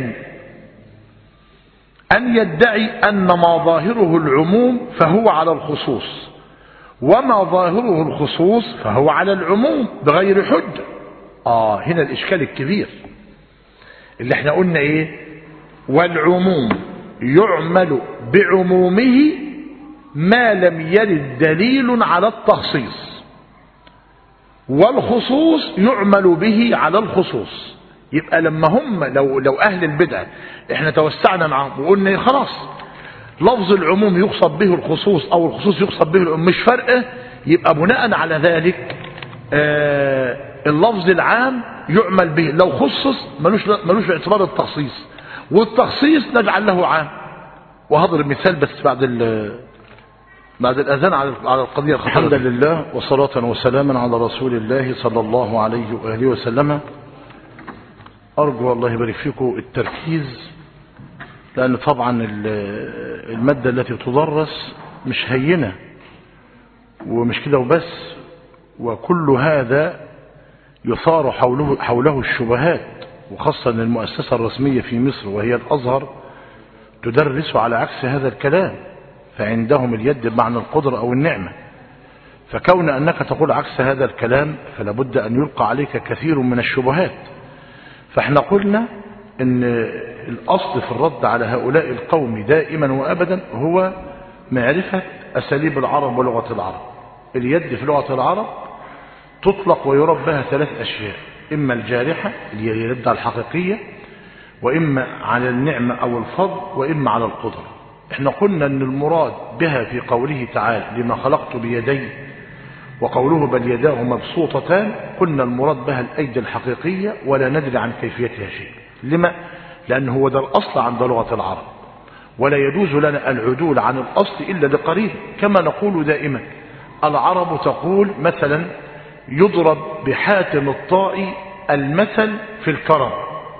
أن يدعي أن ما ظاهره العموم فهو على الخصوص، وما ظاهره الخصوص فهو على العموم بغير حجة. آه هنا الإشكال الكبير اللي احنا قلنا إيه؟ والعموم يعمل بعمومه ما لم يرد دليل على التخصيص، والخصوص يعمل به على الخصوص. يبقى لما هم لو لو اهل البدع احنا توسعنا معهم وقلنا خلاص لفظ العموم يقصد به الخصوص او الخصوص يقصد به العموم، مش فرقه، يبقى بناء على ذلك آه اللفظ العام يعمل به، لو خصص ملوش ملوش اعتبار التخصيص، والتخصيص نجعل له عام. وهضرب مثال بس بعد بعد الأذان على على القضية. الحمد لله وصلاة وسلاما على رسول الله صلى الله عليه وآله وسلم. أرجو الله يبارك فيكم التركيز، لأن طبعا المادة التي تدرس مش هينة ومش كده وبس، وكل هذا يثار حوله, حوله الشبهات، وخاصة المؤسسة الرسمية في مصر وهي الأزهر تدرس على عكس هذا الكلام، فعندهم اليد بمعنى القدرة أو النعمة. فكون أنك تقول عكس هذا الكلام فلا بد أن يلقى عليك كثير من الشبهات. فاحنا قلنا ان الاصل في الرد على هؤلاء القوم دائما وابدا هو معرفة اساليب العرب ولغة العرب. اليد في لغة العرب تطلق ويراد بها ثلاث اشياء: اما الجارحة اللي هي اليد الحقيقية، واما على النعمة او الفضل، واما على القدرة. احنا قلنا ان المراد بها في قوله تعالى لما خلقت بيدي، وقوله بل يداه مبسوطتان، قلنا المراد بها الأيدي الحقيقية ولا ندري عن كيفيتها شيء. لما؟ لأنه هو ده الأصل عند لغة العرب، ولا يجوز لنا العدول عن الأصل إلا لقريب. كما نقول دائما العرب تقول مثلا يضرب بحاتم الطائي المثل في الكرم،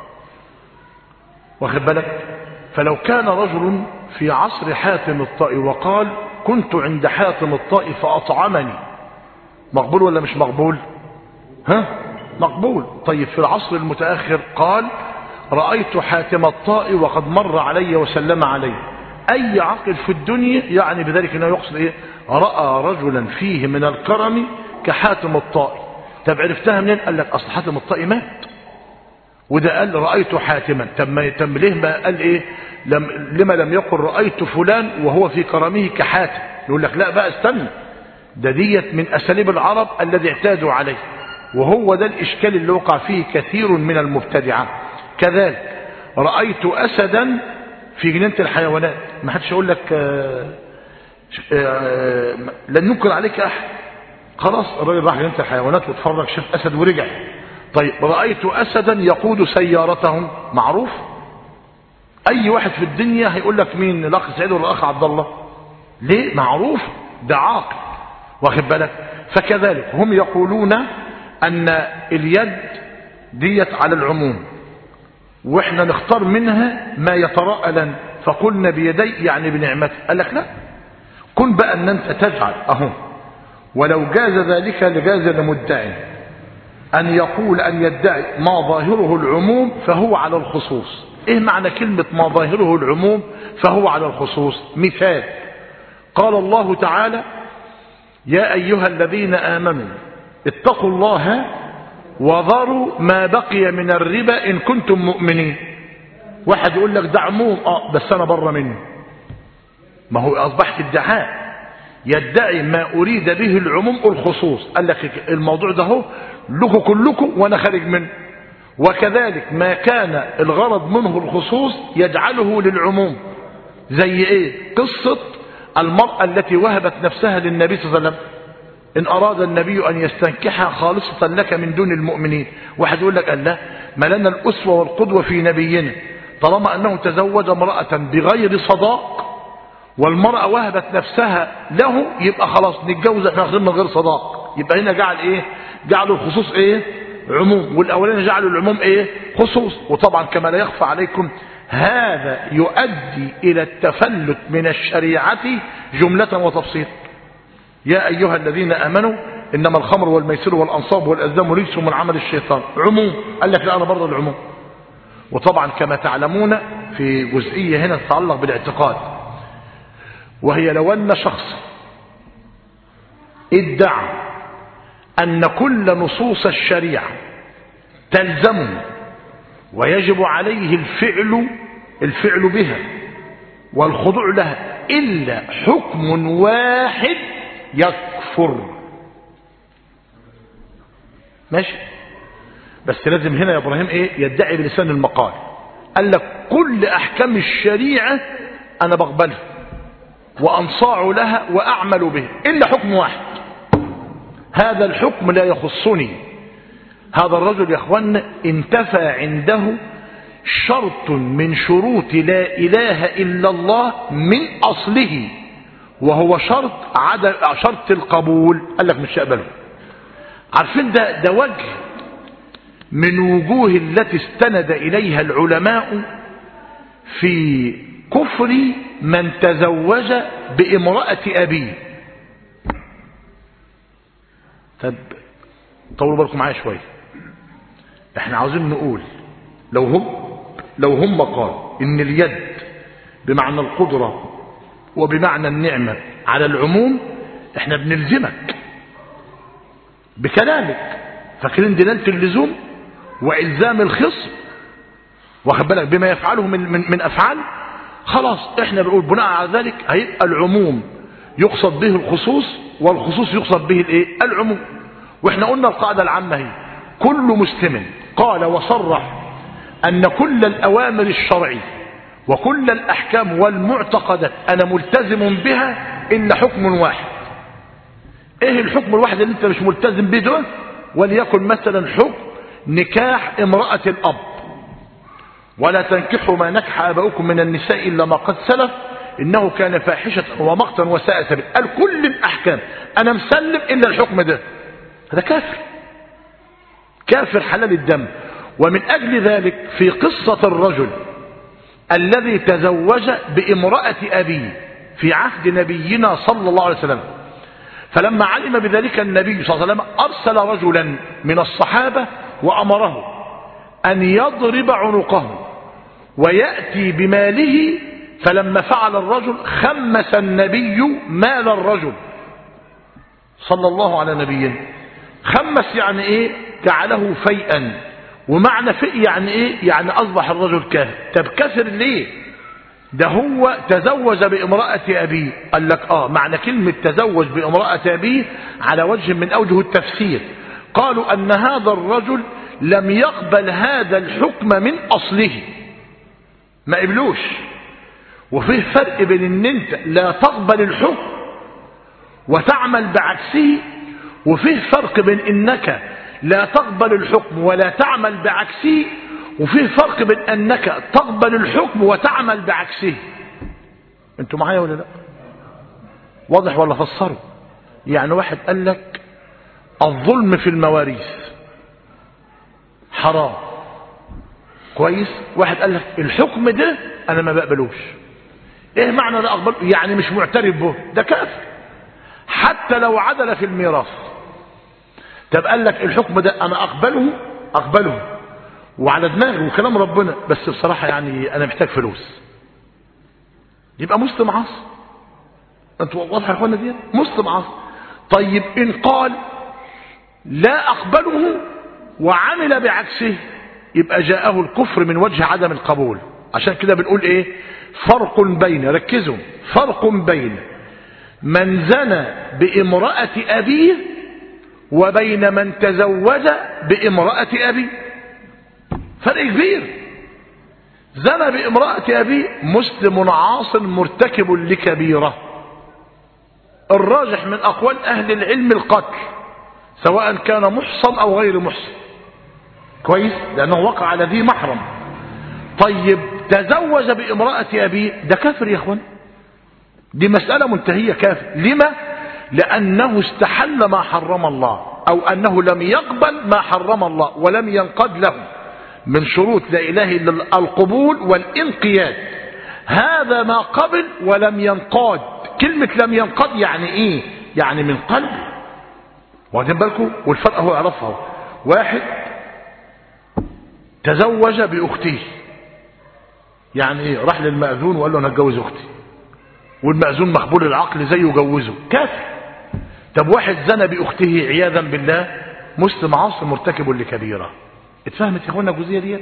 واخد بالك؟ فلو كان رجل في عصر حاتم الطائي وقال كنت عند حاتم الطائي فأطعمني، مقبول ولا مش مقبول؟ ها؟ مقبول. طيب في العصر المتأخر قال رأيت حاتم الطائي وقد مر علي وسلم علي، أي عقل في الدنيا يعني بذلك أنه يقصد إيه؟ رأى رجلا فيه من الكرم كحاتم الطائي. طب عرفتها منين؟ قال لك أصل حاتم الطائي مات، وده قال رأيت حاتما. طب ما تم ليه ما قال إيه؟ لم لما لم يقل رأيت فلان وهو في كرمه كحاتم؟ يقول لك لا بقى استنى، ده ديت من أساليب العرب الذي اعتادوا عليه، وهو ده الإشكال اللي وقع فيه كثير من المبتدعة. كذلك رأيت أسدا في جنينة الحيوانات، ما حدش يقول لك آآ آآ لن ننكر عليك أحد، خلاص الراجل راح جنينة الحيوانات واتفرج شاف أسد ورجع. طيب رأيت أسدا يقود سيارتهم، معروف، أي واحد في الدنيا هيقول لك مين؟ الأخ سعيد ولا الأخ عبد الله؟ ليه؟ معروف، ده عاقل، واخد بالك؟ فكذلك هم يقولون أن اليد ديت على العموم، واحنا نختار منها ما يتراءى لنا، فقلنا بيدي يعني بنعمته. قال لك لا، كن بقى ان انت تجعل اهو، ولو جاز ذلك لجاز لمدعي ان يقول ان يدعي ما ظاهره العموم فهو على الخصوص. ايه معنى كلمة ما ظاهره العموم فهو على الخصوص؟ مثال، قال الله تعالى يا ايها الذين امنوا اتقوا الله وذروا ما بقي من الربا إن كنتم مؤمنين. واحد يقول لك ده عموم، اه بس أنا بره منه، ما هو أصبحت ادعاء، يدعي ما أريد به العموم الخصوص. قال لك الموضوع ده هو لكم كلكم وأنا خارج منه. وكذلك ما كان الغرض منه الخصوص يجعله للعموم، زي ايه؟ قصة المرأة التي وهبت نفسها للنبي صلى الله عليه وسلم، إن أراد النبي أن يستنكحها خالصة لك من دون المؤمنين. واحد يقول لك الله ما لنا الأسوة والقدوة في نبينا طالما أنه تزوج امرأة بغير صداق والمرأة وهبت نفسها له يبقى خلاص نتجوز احنا من غير صداق. يبقى هنا جعل ايه؟ جعلوا الخصوص ايه؟ عموم، والأولين جعلوا العموم ايه؟ خصوص. وطبعا كما لا يخفى عليكم هذا يؤدي إلى التفلت من الشريعة جملة وتفصيل. يا أيها الذين آمنوا إنما الخمر والميسر والأنصاب والأزلام رجس من عمل الشيطان. عموم. قال لك لا أنا برضه العموم. وطبعا كما تعلمون في جزئية هنا تتعلق بالاعتقاد، وهي لو أن شخص ادعى أن كل نصوص الشريعة تلزمه ويجب عليه الفعل الفعل بها والخضوع لها إلا حكم واحد يكفر. ماشي، بس لازم هنا يا إبراهيم إيه؟ يدعي بلسان المقال. قال لك كل أحكام الشريعة أنا بقبلها وأنصاع لها وأعمل به إلا حكم واحد، هذا الحكم لا يخصني. هذا الرجل يا أخوان انتفى عنده شرط من شروط لا إله إلا الله من أصله، وهو شرط عدم شرط القبول. قال لك مش هقبله. عارفين ده ده وجه من وجوه التي استند إليها العلماء في كفر من تزوج بامرأة أبيه. طب طولوا بالكم معايا شوية. احنا عاوزين نقول لو هم لو هم قالوا ان اليد بمعنى القدرة وبمعنى النعمة على العموم، احنا بنلزمك بكلامك. فاكرين دلالة اللزوم والزام الخصم، واخد بالك بما يفعله من من, من افعال. خلاص احنا بنقول بناء على ذلك هيبقى العموم يقصد به الخصوص والخصوص يقصد به الايه؟ العموم. واحنا قلنا القاعدة العامة هي كل مسلم قال وصرح ان كل الاوامر الشرعية وكل الاحكام والمعتقدات انا ملتزم بها الا حكم واحد. ايه الحكم الواحد اللي انت مش ملتزم به ده؟ وليكن مثلا حكم نكاح امرأة الاب، ولا تنكحوا ما نكح اباؤكم من النساء الا ما قد سلف انه كان فاحشة ومقتا وساء سبيل. قال كل الاحكام انا مسلم الا الحكم ده. هذا كافر كافر حلال الدم. ومن اجل ذلك في قصة الرجل الذي تزوج بامرأة ابيه في عهد نبينا صلى الله عليه وسلم، فلما علم بذلك النبي صلى الله عليه وسلم ارسل رجلا من الصحابة وامره ان يضرب عنقه ويأتي بماله. فلما فعل الرجل خمس النبي مال الرجل صلى الله على نبينا. خمس يعني ايه؟ جعله فيئا. ومعنى فئ يعني ايه؟ يعني اصبح الرجل كافر. طب كافر ليه؟ ده هو تزوج بامرأة ابيه. قال لك اه معنى كلمة تزوج بامرأة ابيه على وجه من اوجه التفسير. قالوا ان هذا الرجل لم يقبل هذا الحكم من اصله، ما قبلوش. وفيه فرق بين ان انت لا تقبل الحكم وتعمل بعكسه، وفيه فرق بين انك لا تقبل الحكم ولا تعمل بعكسه، وفيه فرق بين انك تقبل الحكم وتعمل بعكسه. انتوا معايا ولا لا؟ واضح ولا فسروا؟ يعني واحد قال لك الظلم في المواريث حرام، كويس. واحد قال لك الحكم ده انا ما بقبلوش. ايه معنى لا اقبله؟ يعني مش معترف به. ده كافر حتى لو عدل في الميراث. طب قال لك الحكم ده انا اقبله اقبله وعلى دماغي وكلام ربنا، بس بصراحة يعني انا محتاج فلوس. يبقى مسلم عاصي. انتوا واضح يا اخوانا دي؟ مسلم عاصي. طيب ان قال لا اقبله وعمل بعكسه يبقى جاءه الكفر من وجه عدم القبول. عشان كده بنقول ايه؟ فرق بين، ركزوا، فرق بين من زنى بامرأة ابيه وبين من تزوج بامرأة ابيه. فرق كبير. زنى بامرأة ابيه مسلم عاص مرتكب لكبيرة، الراجح من أقوال أهل العلم القتل، سواء كان محصن أو غير محصن، كويس، لأنه وقع على ذي محرم. طيب تزوج بامرأة أبيه، ده كافر يا أخوان، دي مسألة منتهية، كافر. لما؟ لأنه استحل ما حرم الله، أو أنه لم يقبل ما حرم الله ولم ينقد له من شروط لا إله إلا القبول والانقياد. هذا ما قبل ولم ينقاد. كلمة لم ينقاد يعني إيه؟ يعني من قلبه. واخدين بالكم؟ والفرق هو يعرفها. واحد تزوج بأخته، يعني إيه؟ راح للمأذون وقال له أنا هتجوز أختي، والمأذون مقبول العقل زيه جوزه، كافر. طب واحد زنى بأخته عياذا بالله، مسلم عاصي مرتكب لكبيرة. اتفهمت يا اخوانا الجزئيه ديت؟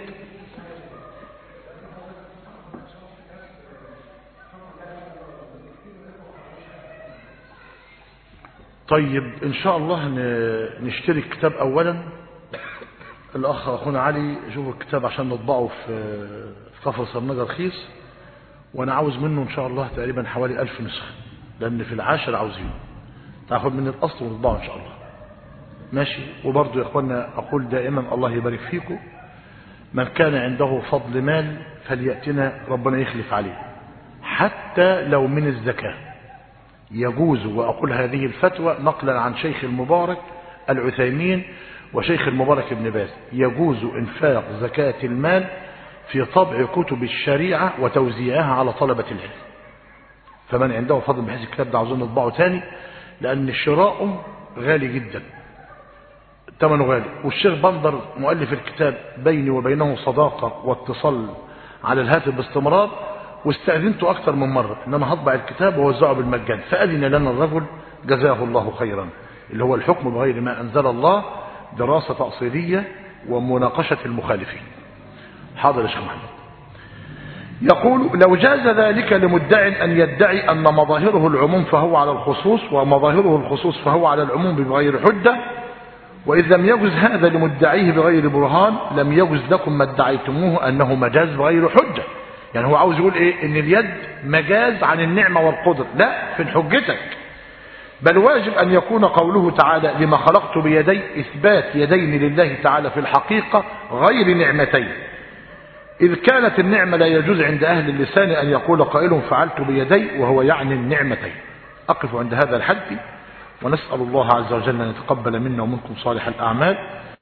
طيب ان شاء الله نشتري الكتاب اولا. الاخ اخونا علي شوف الكتاب عشان نطبعه في كفر سرنجة رخيص، وانا عاوز منه ان شاء الله تقريبا حوالي ألف نسخة، لان في العاشر عاوزينه، تاخد من الاصل ونطبعه ان شاء الله. ماشي. وبرضه يا اخوانا اقول دائما الله يبارك فيكم، من كان عنده فضل مال فليأتنا ربنا يخلف عليه، حتى لو من الزكاة يجوز. وأقول هذه الفتوى نقلا عن شيخ المبارك العثيمين وشيخ المبارك ابن باز، يجوز إنفاق زكاة المال في طبع كتب الشريعة وتوزيعها على طلبة العلم. فمن عنده فضل، بحيث الكتاب ده عاوزين نطبعه تاني، لأن شراؤه غالي جدا، ثمنه غالي. والشيخ بندر مؤلف الكتاب بيني وبينه صداقة واتصال على الهاتف باستمرار، واستأذنته أكثر من مرة إن أنا هطبع الكتاب ووزعه بالمجان، فأذن لنا الرجل جزاه الله خيرا، اللي هو الحكم بغير ما أنزل الله، دراسة تأصيلية ومناقشة المخالفين. حاضر يا شيخ محمد. يقول لو جاز ذلك لمدع أن يدعي أن مظاهره العموم فهو على الخصوص، ومظاهره الخصوص فهو على العموم بغير حجة، وإذ لم يجز هذا لمدعيه بغير برهان لم يجز لكم ما ادعيتموه أنه مجاز بغير حجة. يعني هو عاوز يقول إيه؟ إن اليد مجاز عن النعمة والقدر، لا، في حجتك. بل واجب أن يكون قوله تعالى لما خلقت بيدي إثبات يدين لله تعالى في الحقيقة غير نعمتين، إذ كانت النعمة لا يجوز عند أهل اللسان أن يقول قائل فعلت بيدي وهو يعني النعمتين. أقف عند هذا الحد، ونسأل الله عز وجل أن يتقبل منا ومنكم صالح الأعمال.